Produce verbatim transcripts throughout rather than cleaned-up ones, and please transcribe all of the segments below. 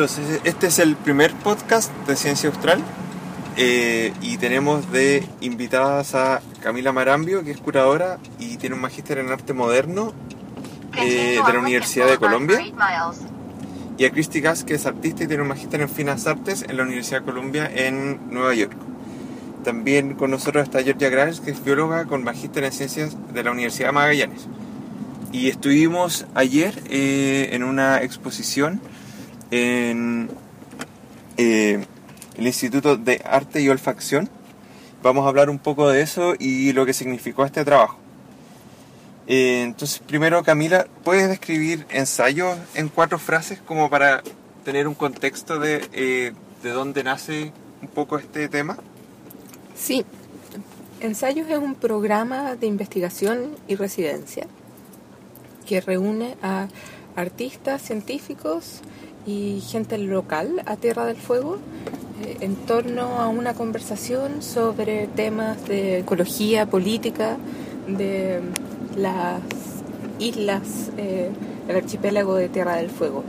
Entonces, este es el primer podcast de Ciencia Austral eh, y tenemos de invitadas a Camila Marambio, que es curadora y tiene un magíster en arte moderno eh, de la Universidad de Colombia, y a Christy Gass, que es artista y tiene un magíster en Finas Artes en la Universidad de Columbia en Nueva York. También con nosotros está Georgia Graves, que es bióloga con magíster en ciencias de la Universidad de Magallanes. Y estuvimos ayer eh, en una exposición en eh, el Instituto de Arte y Olfacción. Vamos a hablar un poco de eso y lo que significó este trabajo. Eh, entonces, primero, Camila, ¿puedes describir ensayos en cuatro frases como para tener un contexto de, eh, de dónde nace un poco este tema? Sí, Ensayos es un programa de investigación y residencia que reúne a artistas, científicos y gente local a Tierra del Fuego eh, en torno a una conversación sobre temas de ecología, política, de las islas, eh, el archipiélago de Tierra del Fuego.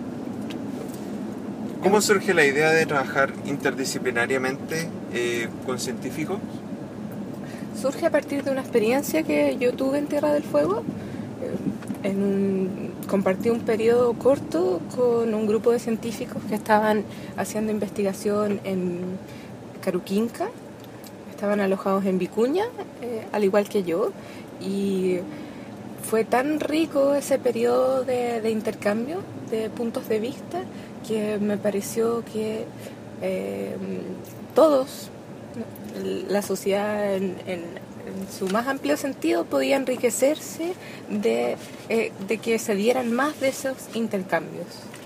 ¿Cómo surge la idea de trabajar interdisciplinariamente eh, con científicos? Surge a partir de una experiencia que yo tuve en Tierra del Fuego. Eh, en un, compartí un periodo corto con un grupo de científicos que estaban haciendo investigación en Caruquinca. Estaban alojados en Vicuña, eh, al igual que yo. Y fue tan rico ese periodo de, de intercambio de puntos de vista que me pareció que eh, todos, la sociedad en, en, en su más amplio sentido, podía enriquecerse de, eh, de que se dieran más de esos intercambios.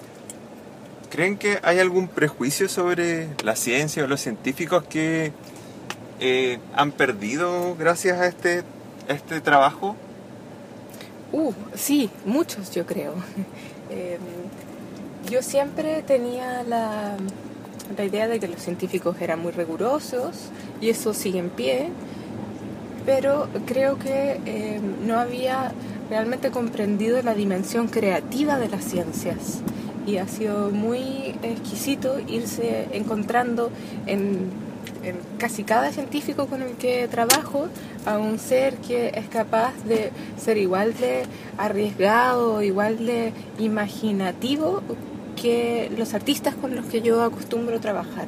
¿Creen que hay algún prejuicio sobre la ciencia o los científicos que eh, han perdido gracias a este, a este trabajo? Uh, sí, muchos yo creo. eh, Yo siempre tenía la, la idea de que los científicos eran muy rigurosos y eso sigue en pie, pero creo que eh, no había realmente comprendido la dimensión creativa de las ciencias y ha sido muy exquisito irse encontrando en, en casi cada científico con el que trabajo a un ser que es capaz de ser igual de arriesgado, igual de imaginativo que los artistas con los que yo acostumbro trabajar.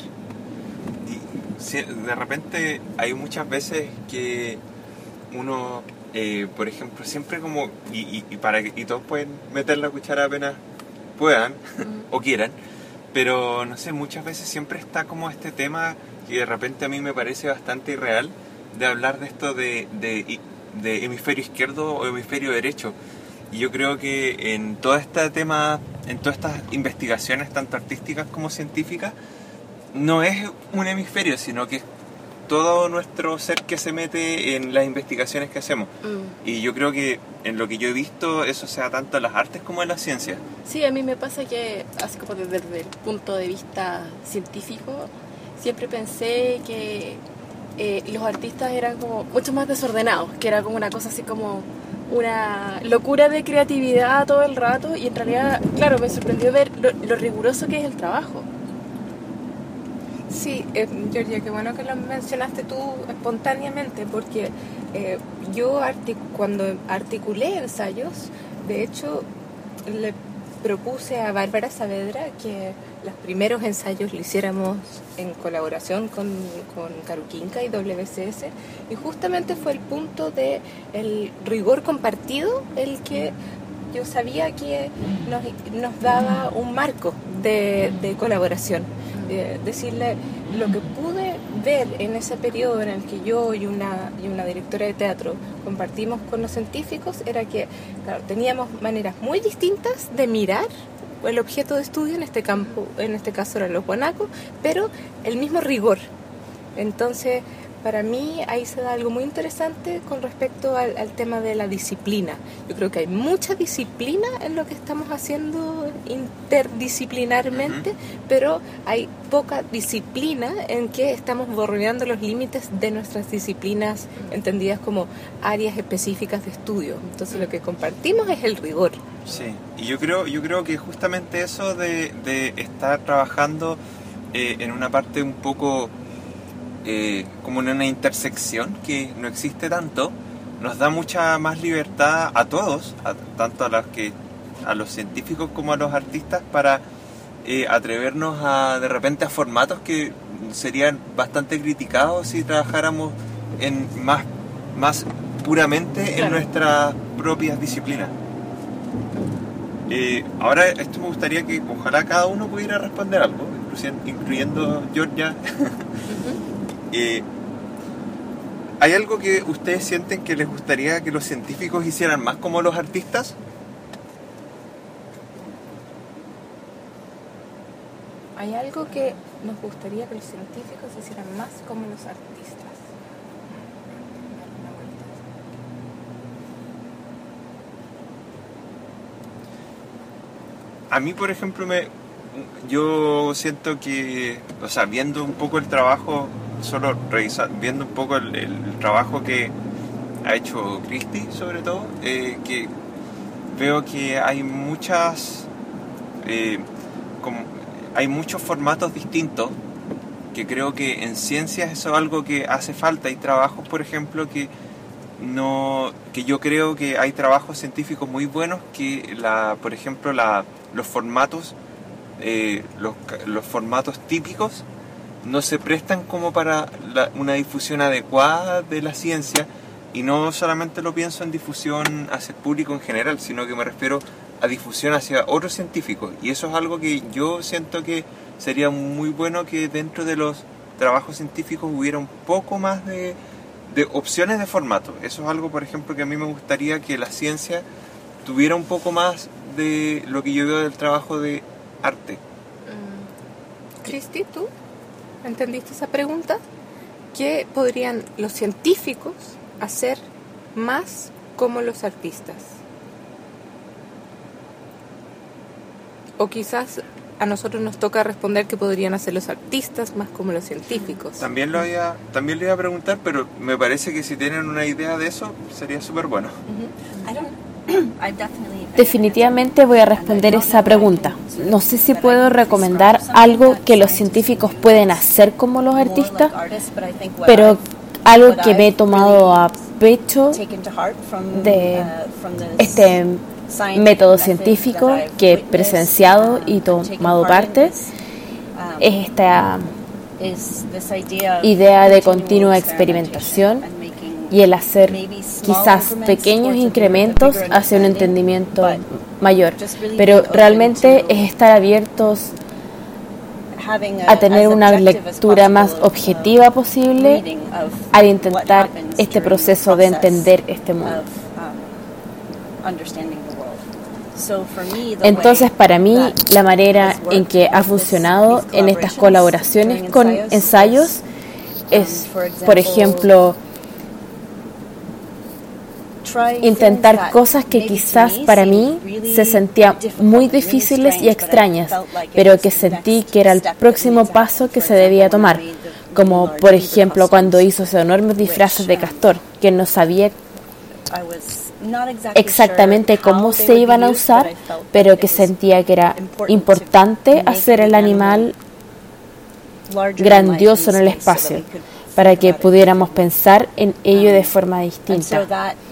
Y si, de repente hay muchas veces que uno, eh, por ejemplo, siempre como, y, y, y para que y todos pueden meter la cuchara apenas puedan mm. o quieran, pero no sé, muchas veces siempre está como este tema que de repente a mí me parece bastante irreal, de hablar de esto de, de, de hemisferio izquierdo o hemisferio derecho. Y yo creo que en todo este tema, en todas estas investigaciones, tanto artísticas como científicas, no es un hemisferio, sino que es todo nuestro ser que se mete en las investigaciones que hacemos. Mm. Y yo creo que en lo que yo he visto, eso sea tanto en las artes como en la ciencia. Sí, a mí me pasa que, así como desde, desde el punto de vista científico, siempre pensé que eh, los artistas eran como mucho más desordenados, que era como una cosa así como una locura de creatividad todo el rato, y en realidad, claro, me sorprendió ver lo, lo riguroso que es el trabajo. Sí, eh, Georgia, qué bueno que lo mencionaste tú espontáneamente, porque eh, yo artic- cuando articulé ensayos, de hecho, le propuse a Bárbara Saavedra que los primeros ensayos lo hiciéramos en colaboración con, con Caruquinca y W C S, y justamente fue el punto de el rigor compartido el que yo sabía que nos, nos daba un marco de, de colaboración. De decirle, lo que pude ver en ese periodo en el que yo y una, y una directora de teatro compartimos con los científicos era que, claro, teníamos maneras muy distintas de mirar el objeto de estudio, en este campo, en este caso eran los guanacos, pero el mismo rigor. Entonces, para mí ahí se da algo muy interesante con respecto al, al tema de la disciplina. Yo creo que hay mucha disciplina en lo que estamos haciendo interdisciplinarmente, uh-huh. pero hay poca disciplina en que estamos borroneando los límites de nuestras disciplinas entendidas como áreas específicas de estudio. Entonces lo que compartimos es el rigor. Sí, y yo creo, yo creo que justamente eso de, de estar trabajando eh, en una parte un poco eh, como en una intersección que no existe tanto, nos da mucha más libertad a todos, a, tanto a los que a los científicos como a los artistas, para eh, atrevernos a de repente a formatos que serían bastante criticados si trabajáramos en más, más puramente claro. en nuestras propias disciplinas. Eh, ahora esto me gustaría que ojalá cada uno pudiera responder algo, incluyendo, incluyendo Georgia. uh-huh. eh, ¿Hay algo que ustedes sienten que les gustaría que los científicos hicieran más como los artistas? ¿Hay algo que nos gustaría que los científicos hicieran más como los artistas? A mí, por ejemplo, me, yo siento que, o sea, viendo un poco el trabajo, solo revisar, viendo un poco el, el trabajo que ha hecho Christy, sobre todo, eh, que veo que hay muchas, eh, como, hay muchos formatos distintos, que creo que en ciencias eso es algo que hace falta. Hay trabajos, por ejemplo, que no, que yo creo que hay trabajos científicos muy buenos que, la, por ejemplo, la, los formatos, eh, los, los formatos típicos no se prestan como para la, una difusión adecuada de la ciencia, y no solamente lo pienso en difusión hacia el público en general, sino que me refiero a difusión hacia otros científicos, y eso es algo que yo siento que sería muy bueno, que dentro de los trabajos científicos hubiera un poco más de, de opciones de formato. Eso es algo, por ejemplo, que a mí me gustaría que la ciencia tuviera un poco más de lo que yo veo del trabajo de arte. Christy, ¿tú entendiste esa pregunta? ¿Qué podrían los científicos hacer más como los artistas? O quizás a nosotros nos toca responder que podrían hacer los artistas más como los científicos. También lo iba, también le iba a preguntar, pero me parece que si tienen una idea de eso, sería súper bueno. Definitivamente voy a responder esa pregunta. No sé si puedo recomendar algo que los científicos pueden hacer como los artistas, pero algo que me he tomado a pecho de este método científico que he presenciado y tomado parte es esta idea de continua experimentación y el hacer quizás pequeños incrementos hacia un entendimiento mayor, pero realmente es estar abiertos a tener una lectura más objetiva posible al intentar este proceso de entender este mundo. Entonces, para mí, la manera en que ha funcionado en estas colaboraciones con ensayos es, por ejemplo, intentar cosas que quizás para mí se sentían muy difíciles y extrañas, pero que sentí que era el próximo paso que se debía tomar, como por ejemplo cuando hizo esos enormes disfraces de castor, que no sabía exactamente cómo se iban a usar, pero que sentía que era importante hacer el animal grandioso en el espacio, para que pudiéramos pensar en ello de forma distinta.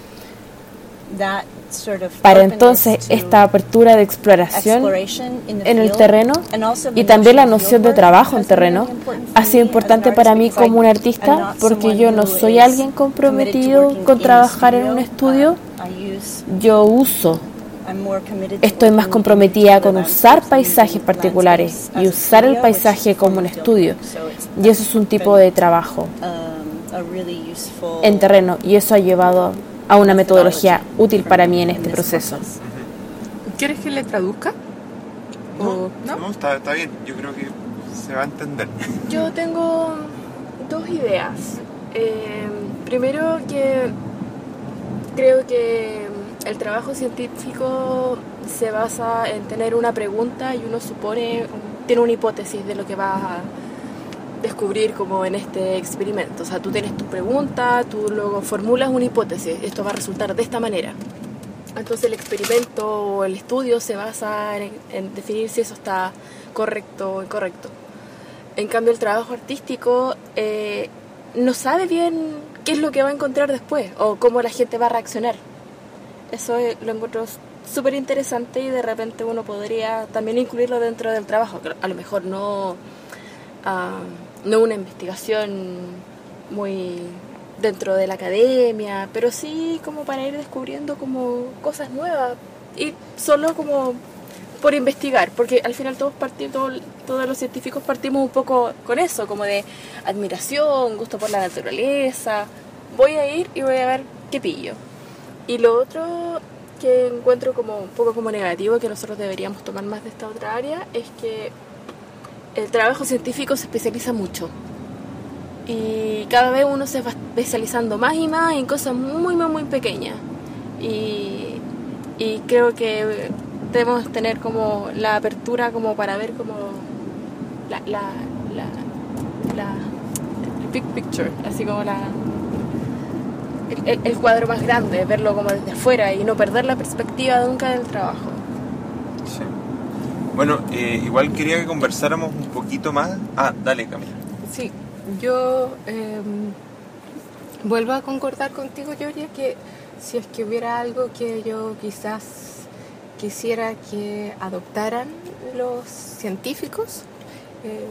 Para entonces esta apertura de exploración en el terreno y también la noción de trabajo en terreno ha sido importante para mí como un artista, porque yo no soy alguien comprometido con trabajar en un estudio. Yo uso, estoy más comprometida con usar paisajes particulares y usar el paisaje como un estudio, y eso es un tipo de trabajo en terreno, y eso ha llevado a una metodología útil para mí en este proceso. ¿Quieres que le traduzca? No, no, no está, está bien, yo creo que se va a entender. Yo tengo dos ideas. Eh, primero, que creo que el trabajo científico se basa en tener una pregunta y uno supone, tiene una hipótesis de lo que va a descubrir como en este experimento. O sea, tú tienes tu pregunta, tú luego formulas una hipótesis, esto va a resultar de esta manera. Entonces el experimento o el estudio se basa en, en definir si eso está correcto o incorrecto. En cambio el trabajo artístico eh, no sabe bien qué es lo que va a encontrar después o cómo la gente va a reaccionar. Eso es, lo encuentro súper interesante y de repente uno podría también incluirlo dentro del trabajo. A lo mejor no, uh, no una investigación muy dentro de la academia, pero sí como para ir descubriendo como cosas nuevas y solo como por investigar, porque al final todos partimos, todos, todos los científicos partimos un poco con eso, como de admiración, gusto por la naturaleza. Voy a ir y voy a ver qué pillo. Y lo otro que encuentro como un poco como negativo, que nosotros deberíamos tomar más de esta otra área, es que el trabajo científico se especializa mucho. Y cada vez uno se va especializando más y más en cosas muy, muy, muy pequeñas. Y, y creo que debemos tener como la apertura como para ver como la, la, la, la el big picture, así como la el, el cuadro más grande, verlo como desde afuera y no perder la perspectiva nunca del trabajo. Sí. Bueno, eh, igual quería que conversáramos un poquito más. Ah, dale, Camila. Sí, yo eh, vuelvo a concordar contigo, Georgia, que si es que hubiera algo que yo quizás quisiera que adoptaran los científicos, eh,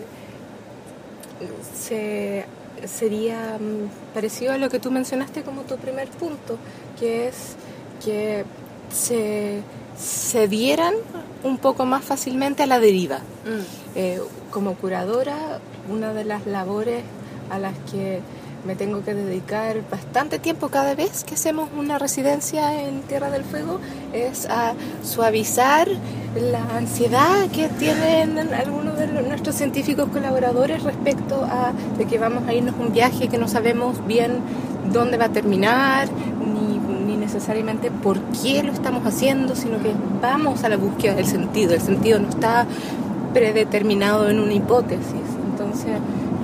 se, sería parecido a lo que tú mencionaste como tu primer punto, que es que se, se dieran un poco más fácilmente a la deriva. Mm. Eh, como curadora, una de las labores a las que me tengo que dedicar bastante tiempo cada vez que hacemos una residencia en Tierra del Fuego es a suavizar la ansiedad que tienen algunos de nuestros científicos colaboradores respecto a de que vamos a irnos un viaje que no sabemos bien dónde va a terminar, ni, ni necesariamente por qué lo estamos haciendo, sino que vamos a la búsqueda del sentido. El sentido no está predeterminado en una hipótesis. Entonces,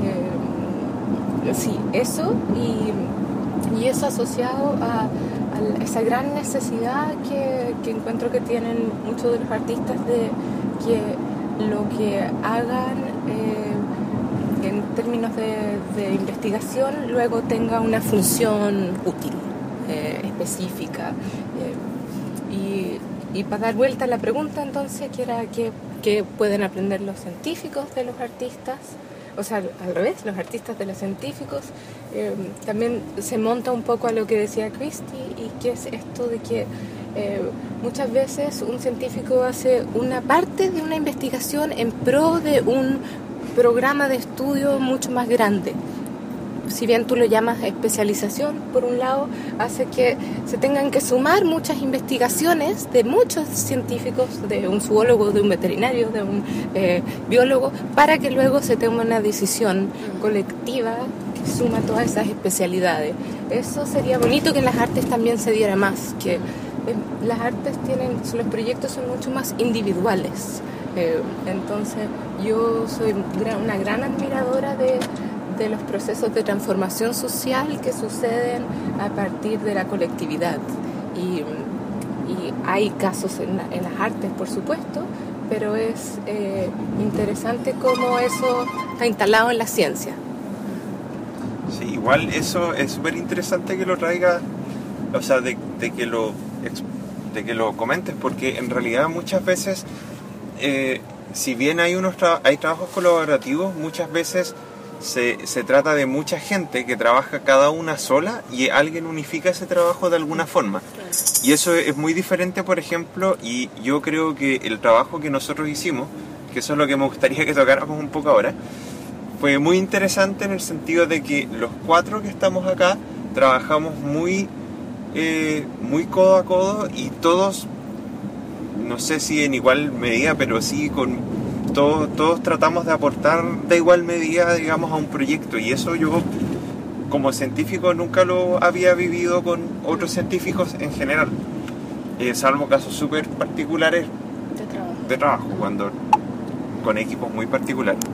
sí, eso y, y eso asociado a, a esa gran necesidad que, que encuentro que tienen muchos de los artistas de que lo que hagan eh, en términos de, de investigación luego tenga una función útil, eh, específica. Eh, y, y para dar vuelta a la pregunta entonces, que era qué, qué pueden aprender los científicos de los artistas. O sea, al revés, los artistas de los científicos, eh, también se monta un poco a lo que decía Christy, y que es esto de que eh, muchas veces un científico hace una parte de una investigación en pro de un programa de estudio mucho más grande. Si bien tú lo llamas especialización, por un lado, hace que se tengan que sumar muchas investigaciones de muchos científicos, de un zoólogo, de un veterinario, de un eh, biólogo, para que luego se tome una decisión colectiva que suma todas esas especialidades. Eso sería bonito que en las artes también se diera más, que eh, las artes tienen, los proyectos son mucho más individuales. Eh, entonces, yo soy una gran admiradora de de los procesos de transformación social que suceden a partir de la colectividad. Y, y hay casos en, la, en las artes, por supuesto, pero es eh, interesante cómo eso está instalado en la ciencia. Sí, igual eso es súper interesante que lo traiga, o sea, de, de, que lo, de que lo comentes, porque en realidad muchas veces, eh, si bien hay, unos tra- hay trabajos colaborativos, muchas veces Se, se trata de mucha gente que trabaja cada una sola y alguien unifica ese trabajo de alguna forma. Y eso es muy diferente, por ejemplo, y yo creo que el trabajo que nosotros hicimos, que eso es lo que me gustaría que tocáramos un poco ahora, fue muy interesante en el sentido de que los cuatro que estamos acá trabajamos muy, eh, muy codo a codo y todos, no sé si en igual medida, pero sí con... Todos, todos tratamos de aportar de igual medida, digamos, a un proyecto, y eso yo como científico nunca lo había vivido con otros científicos en general, eh, salvo casos súper particulares de trabajo. de trabajo, cuando con equipos muy particulares.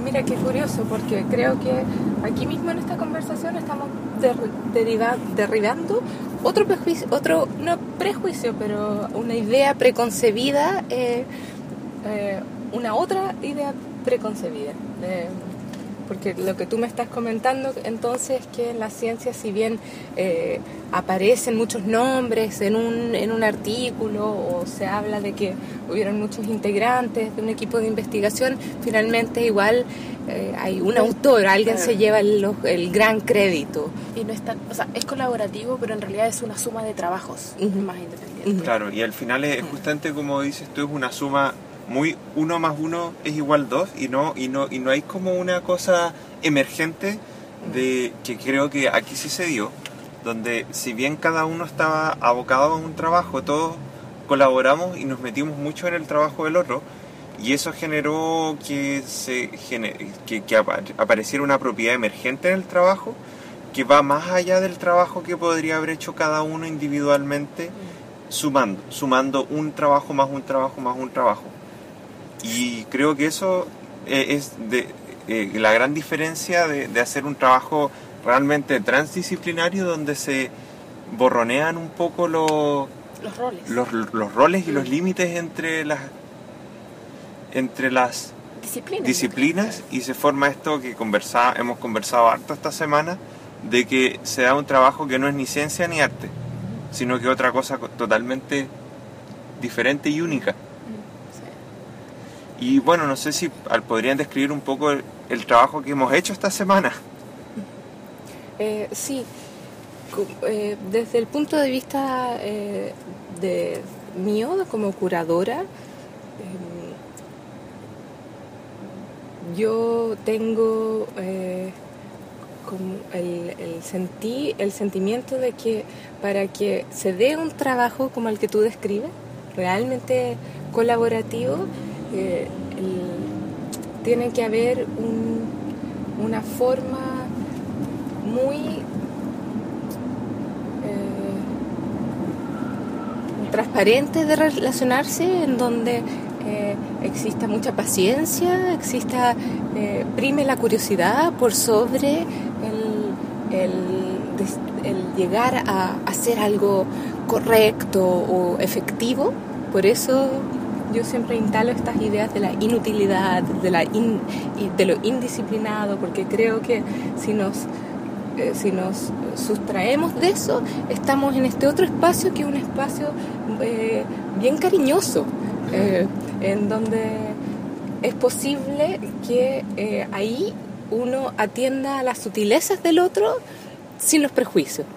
mira qué curioso, porque creo que aquí mismo en esta conversación estamos der, deriva, derribando otro prejuicio, otro, no prejuicio, pero una idea preconcebida, eh, eh, una otra idea preconcebida. Eh, porque lo que tú me estás comentando entonces que en la ciencia, si bien eh, aparecen muchos nombres en un, en un artículo o se habla de que hubieron muchos integrantes de un equipo de investigación, finalmente igual eh, hay un autor, alguien se lleva el, el gran crédito. Y no es tan, o sea, es colaborativo, pero en realidad es una suma de trabajos uh-huh. más independientes. Uh-huh. Claro, y al final es justamente como dices tú, es una suma muy uno más uno es igual dos y no y no y no hay como una cosa emergente de que creo que aquí sí se dio, donde si bien cada uno estaba abocado a un trabajo, todos colaboramos y nos metimos mucho en el trabajo del otro, y eso generó que se gener, que, que apareciera una propiedad emergente en el trabajo que va más allá del trabajo que podría haber hecho cada uno individualmente, sumando sumando un trabajo más un trabajo más un trabajo. Y creo que eso eh, es de, eh, la gran diferencia de, de hacer un trabajo realmente transdisciplinario, donde se borronean un poco los, los roles, los, los roles y los límites entre las entre las disciplinas, disciplinas y se forma esto que conversa, hemos conversado harto esta semana, de que se da un trabajo que no es ni ciencia ni arte, sino que otra cosa totalmente diferente y única. Y bueno, no sé si podrían describir un poco el, el trabajo que hemos hecho esta semana. Eh, sí, eh, desde el punto de vista eh, de mío como curadora, eh, yo tengo eh, como el, el, sentí, el sentimiento de que para que se dé un trabajo como el que tú describes, realmente colaborativo, Eh, el, tiene que haber un, una forma muy eh, transparente de relacionarse, en donde eh, exista mucha paciencia, exista eh, prime la curiosidad por sobre el, el, el llegar a hacer algo correcto o efectivo. Por eso yo siempre instalo estas ideas de la inutilidad, de, la in, de lo indisciplinado, porque creo que si nos, eh, si nos sustraemos de eso, estamos en este otro espacio que es un espacio eh, bien cariñoso, eh, en donde es posible que eh, ahí uno atienda a las sutilezas del otro sin los prejuicios.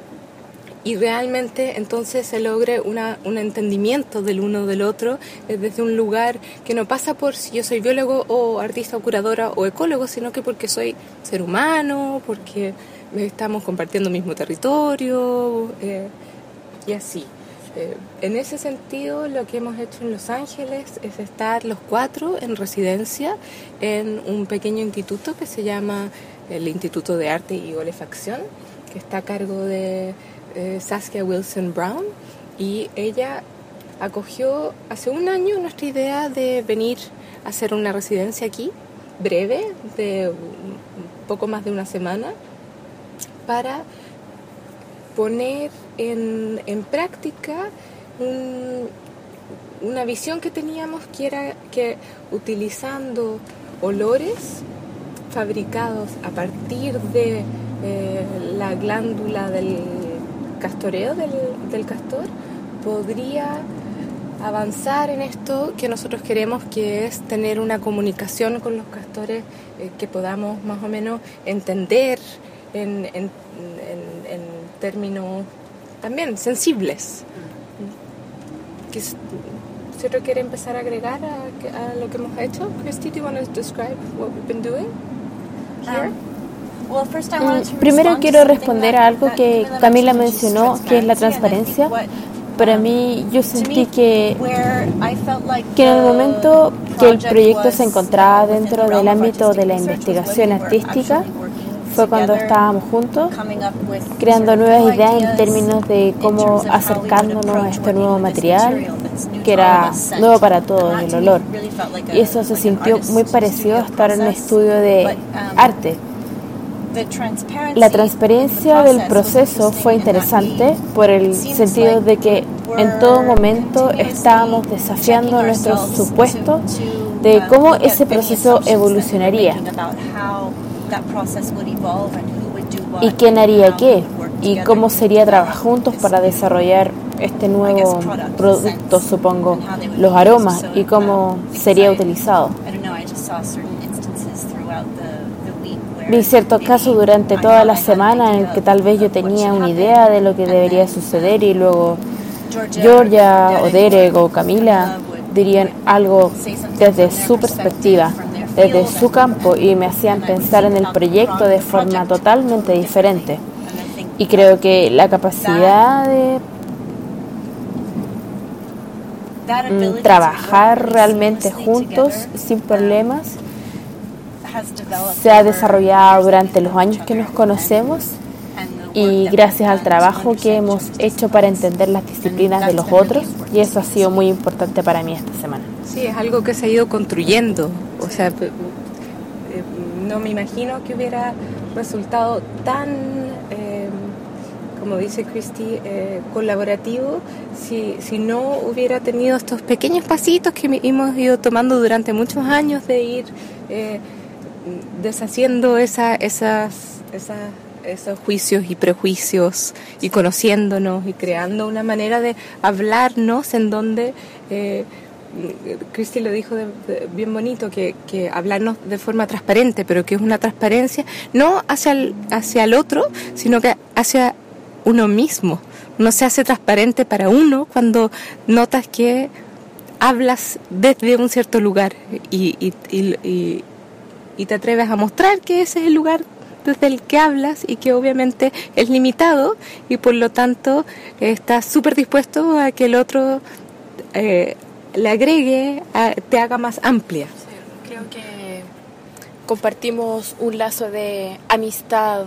Y realmente entonces se logre una, un entendimiento del uno del otro desde un lugar que no pasa por si yo soy biólogo o artista o curadora o ecólogo, sino que porque soy ser humano, porque estamos compartiendo el mismo territorio eh, y así. Eh, en ese sentido, lo que hemos hecho en Los Ángeles es estar los cuatro en residencia en un pequeño instituto que se llama el Instituto de Arte y Olefacción, que está a cargo de Eh, Saskia Wilson Brown, y ella acogió hace un año nuestra idea de venir a hacer una residencia aquí, breve, de un poco más de una semana, para poner en, en práctica un, una visión que teníamos, que era que utilizando olores fabricados a partir de eh, la glándula del castoreo del, del castor, podría avanzar en esto que nosotros queremos, que es tener una comunicación con los castores eh, que podamos más o menos entender en, en, en, en términos también sensibles. ¿Si otro quiere empezar a agregar a, a lo que hemos hecho? Christy, do you want to describe what we've been doing here? Primero quiero responder a algo que Camila mencionó, que es la transparencia. Para mí, yo sentí que, que en el momento que el proyecto se encontraba dentro del ámbito de la investigación artística, fue cuando estábamos juntos, creando nuevas ideas en términos de cómo acercándonos a este nuevo material, que era nuevo para todos, el olor. Y eso se sintió muy parecido a estar en un estudio de arte. La transparencia del proceso fue interesante por el sentido de que en todo momento estábamos desafiando nuestro supuesto de cómo ese proceso evolucionaría y quién haría qué y cómo sería trabajar juntos para desarrollar este nuevo producto, supongo, los aromas y cómo sería utilizado. Vi ciertos casos durante toda la semana en que tal vez yo tenía una idea de lo que debería suceder y luego Georgia o Derek o Camila dirían algo desde su perspectiva, desde su campo y me hacían pensar en el proyecto de forma totalmente diferente. Y creo que la capacidad de mm, trabajar realmente juntos sin problemas se ha desarrollado durante los años que nos conocemos y gracias al trabajo que hemos hecho para entender las disciplinas de los otros, y eso ha sido muy importante para mí esta semana. Sí, es algo que se ha ido construyendo, o sea, no me imagino que hubiera resultado tan, eh, como dice Christy, eh, colaborativo si, si no hubiera tenido estos pequeños pasitos que hemos ido tomando durante muchos años de ir eh, deshaciendo esa, esas, esas, esos juicios y prejuicios y conociéndonos y creando una manera de hablarnos en donde eh, Christy lo dijo de, de, bien bonito, que, que hablarnos de forma transparente, pero que es una transparencia no hacia el, hacia el otro, sino que hacia uno mismo. Uno se hace transparente para uno cuando notas que hablas desde un cierto lugar y, y, y, y y te atreves a mostrar que ese es el lugar desde el que hablas y que obviamente es limitado y por lo tanto eh, estás súper dispuesto a que el otro eh, le agregue, a, te haga más amplia. Sí, creo que compartimos un lazo de amistad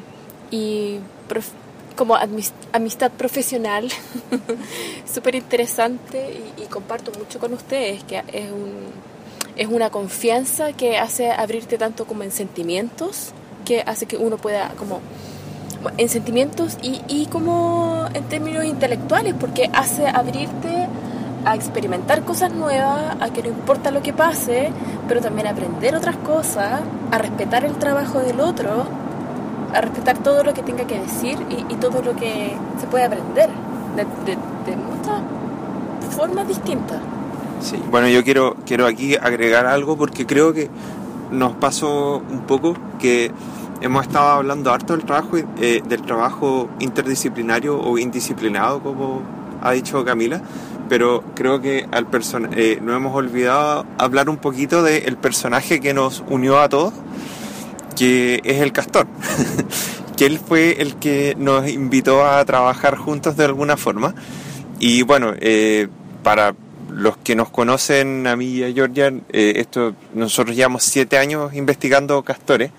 y prof, como amist, amistad profesional súper interesante y, y comparto mucho con ustedes que es un es una confianza que hace abrirte tanto como en sentimientos, que hace que uno pueda como en sentimientos y, y como en términos intelectuales, porque hace abrirte a experimentar cosas nuevas, a que no importa lo que pase, pero también a aprender otras cosas, a respetar el trabajo del otro, a respetar todo lo que tenga que decir y, y todo lo que se puede aprender de, de, de muchas formas distintas. Sí, bueno, yo quiero quiero aquí agregar algo porque creo que nos pasó un poco que hemos estado hablando harto del trabajo eh, del trabajo interdisciplinario o indisciplinado, como ha dicho Camila, pero creo que al person- eh, no hemos olvidado hablar un poquito del personaje que nos unió a todos, que es el Castor, que él fue el que nos invitó a trabajar juntos de alguna forma. Y bueno, eh, para los que nos conocen, a mí y a Georgia, eh, esto, nosotros llevamos siete años investigando castores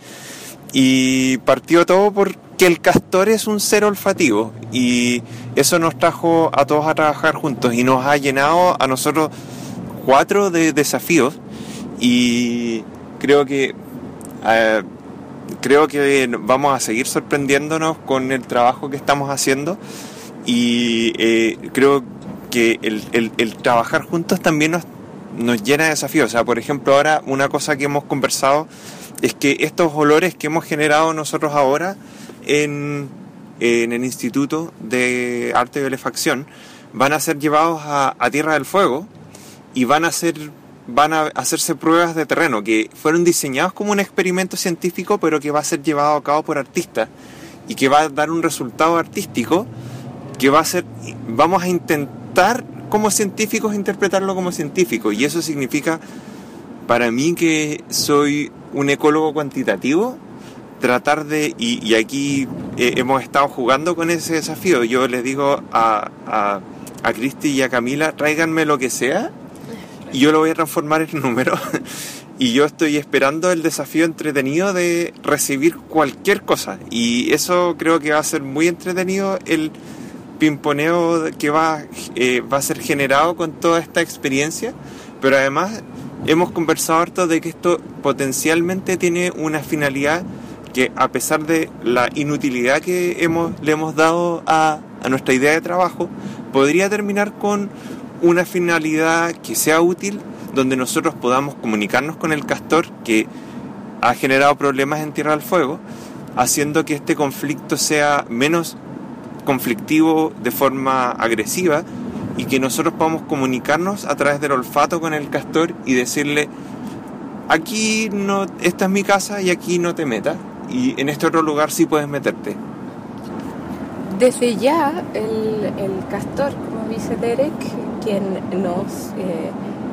y partió todo porque el castor es un ser olfativo y eso nos trajo a todos a trabajar juntos y nos ha llenado a nosotros cuatro de desafíos y creo que eh, creo que vamos a seguir sorprendiéndonos con el trabajo que estamos haciendo y eh, creo que el, el, el trabajar juntos también nos, nos llena de desafíos. O sea, por ejemplo, ahora una cosa que hemos conversado es que estos olores que hemos generado nosotros ahora en, en el Instituto de Arte y Olefacción van a ser llevados a, a Tierra del Fuego y van a ser van a hacerse pruebas de terreno que fueron diseñados como un experimento científico, pero que va a ser llevado a cabo por artistas y que va a dar un resultado artístico que va a ser, vamos a intentar como científicos interpretarlo como científico, y eso significa para mí, que soy un ecólogo cuantitativo, tratar de, y, y aquí eh, hemos estado jugando con ese desafío. Yo les digo a, a, a Christy y a Camila, tráiganme lo que sea y yo lo voy a transformar en números. Y yo estoy esperando el desafío entretenido de recibir cualquier cosa, y eso creo que va a ser muy entretenido, el pimponeo que va, eh, va a ser generado con toda esta experiencia, pero además hemos conversado harto de que esto potencialmente tiene una finalidad que, a pesar de la inutilidad que hemos, le hemos dado a, a nuestra idea de trabajo, podría terminar con una finalidad que sea útil, donde nosotros podamos comunicarnos con el castor que ha generado problemas en Tierra del Fuego, haciendo que este conflicto sea menos conflictivo de forma agresiva, y que nosotros podamos comunicarnos a través del olfato con el castor y decirle: aquí no, esta es mi casa y aquí no te metas, y en este otro lugar sí puedes meterte. Desde ya el, el castor, como dice Derek, quien nos eh,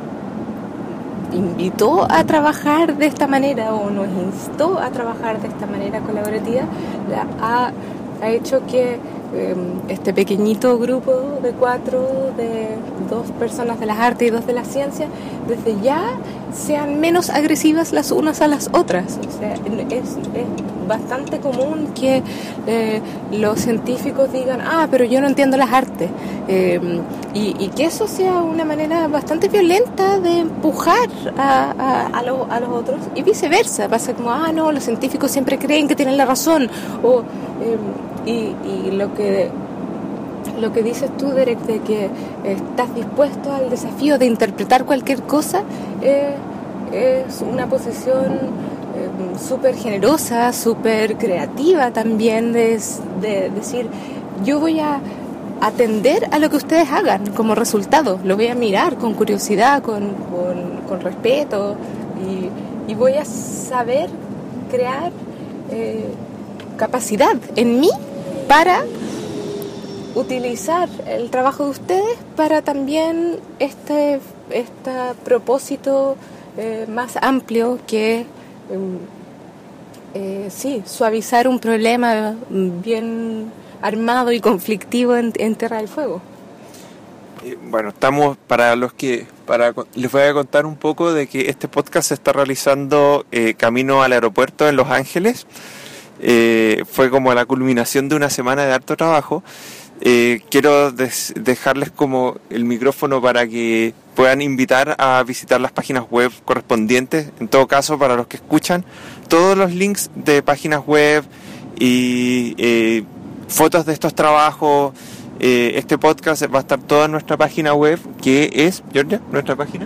invitó a trabajar de esta manera o nos instó a trabajar de esta manera colaborativa, la, ha, ha hecho que eh, este pequeñito grupo de cuatro, de dos personas de las artes y dos de las ciencias, desde ya sean menos agresivas las unas a las otras. O sea, es, es bastante común que eh, los científicos digan: ah, pero yo no entiendo las artes, eh, y, y que eso sea una manera bastante violenta de empujar a, a, a, lo, a los otros, y viceversa. Pasa como: ah, no, los científicos siempre creen que tienen la razón, o eh, y, y lo que lo que dices tú, Derek, de que estás dispuesto al desafío de interpretar cualquier cosa, eh, es una posición eh, súper generosa, súper creativa también, de, de decir: yo voy a atender a lo que ustedes hagan como resultado, lo voy a mirar con curiosidad, con, con, con respeto, y, y voy a saber crear eh, capacidad en mí para utilizar el trabajo de ustedes para también este, este propósito eh, más amplio, que eh, eh, sí, suavizar un problema bien armado y conflictivo en, en Tierra del Fuego. Eh, bueno, estamos, para los que, para les voy a contar un poco de que este podcast se está realizando eh, camino al aeropuerto en Los Ángeles. Eh, fue como la culminación de una semana de harto trabajo. Eh, quiero des- dejarles como el micrófono para que puedan invitar a visitar las páginas web correspondientes. En todo caso, para los que escuchan, todos los links de páginas web y eh, fotos de estos trabajos, eh, este podcast va a estar todo en nuestra página web, que es, Georgia, nuestra página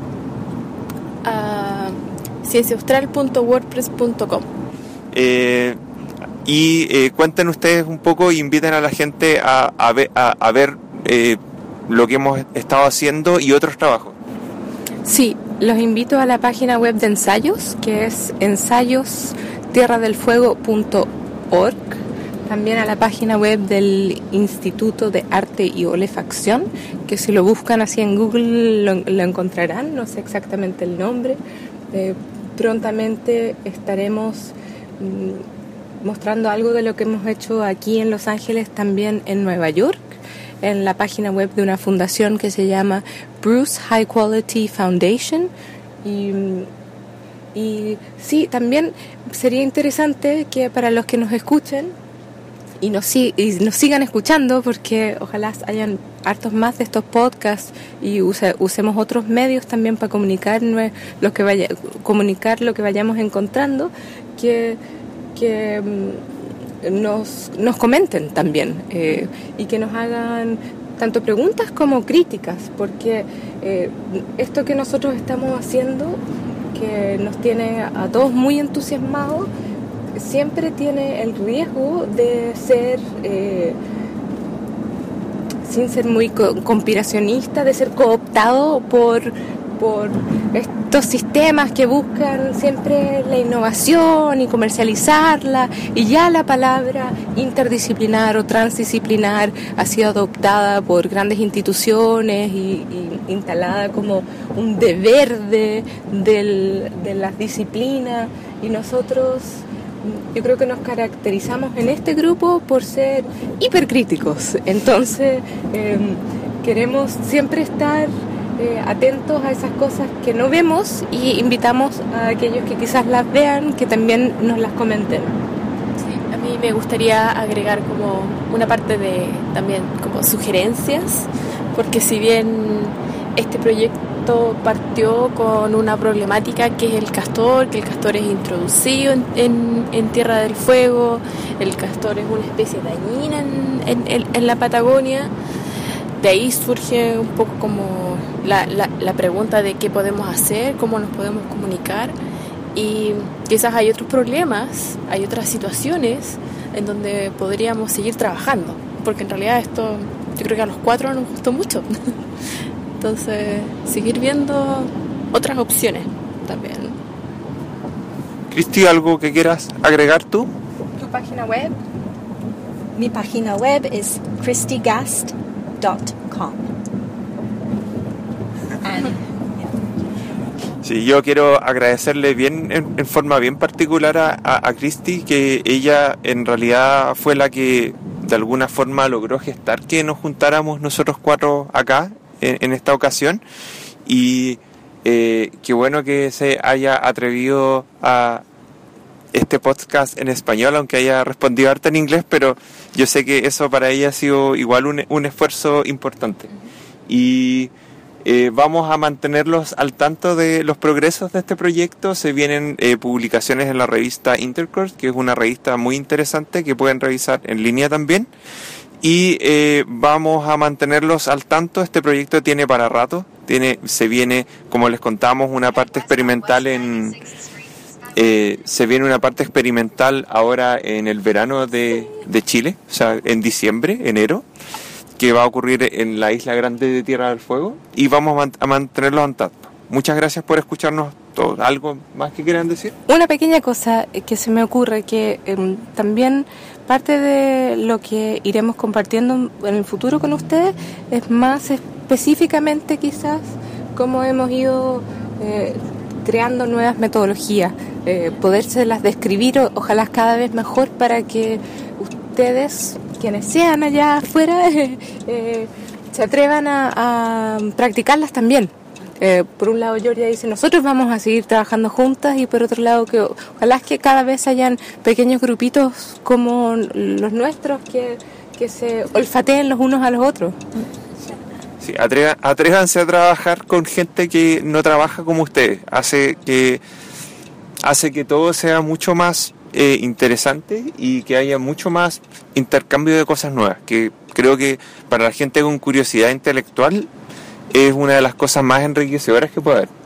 uh, ciencia austral punto wordpress punto com. eh, Y eh, cuenten ustedes un poco y inviten a la gente a, a ver, a, a ver eh, lo que hemos estado haciendo y otros trabajos. Sí, los invito a la página web de ensayos, que es ensayos tierra del fuego punto org. También a la página web del Instituto de Arte y Olefacción, que si lo buscan así en Google lo, lo encontrarán, no sé exactamente el nombre. Eh, prontamente estaremos mmm, mostrando algo de lo que hemos hecho aquí en Los Ángeles, también en Nueva York, en la página web de una fundación que se llama Bruce High Quality Foundation. Y, y sí, también sería interesante que para los que nos escuchen y nos, y nos sigan escuchando, porque ojalá hayan hartos más de estos podcasts y use, usemos otros medios también para comunicar, lo que vaya, comunicar lo que vayamos encontrando, que, que nos, nos comenten también eh, y que nos hagan tanto preguntas como críticas, porque eh, esto que nosotros estamos haciendo, que nos tiene a todos muy entusiasmados, siempre tiene el riesgo de ser, eh, sin ser muy co- conspiracionista, de ser cooptado por, por estos sistemas que buscan siempre la innovación y comercializarla, y ya la palabra interdisciplinar o transdisciplinar ha sido adoptada por grandes instituciones y, y instalada como un deber de, del, de las disciplinas, y nosotros yo creo que nos caracterizamos en este grupo por ser hipercríticos. Entonces eh, queremos siempre estar eh, atentos a esas cosas que no vemos, y invitamos a aquellos que quizás las vean que también nos las comenten. Sí, es mí me gustaría agregar como una parte de también como sugerencias, porque si bien este proyecto partió con una problemática que es el castor, que el castor es introducido en, en, en Tierra del Fuego, el castor es una especie dañina en, en, en la Patagonia. De ahí surge un poco como la, la, la pregunta de qué podemos hacer, cómo nos podemos comunicar, y quizás hay otros problemas, hay otras situaciones en donde podríamos seguir trabajando, porque en realidad esto yo creo que a los cuatro nos gustó mucho. Entonces, seguir viendo otras opciones también. Cristi, ¿algo que quieras agregar tú? ¿Tu página web? Mi página web es christy gast punto com. Sí, yo quiero agradecerle bien, en, en forma bien particular a, a, a Cristi, que ella en realidad fue la que de alguna forma logró gestar que nos juntáramos nosotros cuatro acá en, en esta ocasión, y eh, qué bueno que se haya atrevido a este podcast en español, aunque haya respondido harto en inglés, pero yo sé que eso para ella ha sido igual un, un esfuerzo importante. Y eh, vamos a mantenerlos al tanto de los progresos de este proyecto. Se vienen eh, publicaciones en la revista Intercourse, que es una revista muy interesante que pueden revisar en línea también. Y eh, vamos a mantenerlos al tanto. Este proyecto tiene para rato. Tiene, se viene, como les contamos, una parte experimental en... Eh, se viene una parte experimental ahora en el verano de, de Chile, o sea, en diciembre, enero, que va a ocurrir en la isla grande de Tierra del Fuego, y vamos a, man- a mantenerlos al tanto. Muchas gracias por escucharnos todos. ¿Algo más que quieran decir? Una pequeña cosa que se me ocurre, que eh, también parte de lo que iremos compartiendo en el futuro con ustedes es más específicamente quizás cómo hemos ido eh, creando nuevas metodologías, eh, podérselas describir o, ojalá cada vez mejor para que ustedes, quienes sean allá afuera, eh, eh, se atrevan a, a practicarlas también. Eh, por un lado Georgia dice, nosotros vamos a seguir trabajando juntas, y por otro lado que ojalá es que cada vez hayan pequeños grupitos como los nuestros que, que se olfateen los unos a los otros. Sí, atreva, atrévanse a trabajar con gente que no trabaja como ustedes. Hace que, hace que todo sea mucho más eh, interesante y que haya mucho más intercambio de cosas nuevas, que creo que para la gente con curiosidad intelectual es una de las cosas más enriquecedoras que puede haber.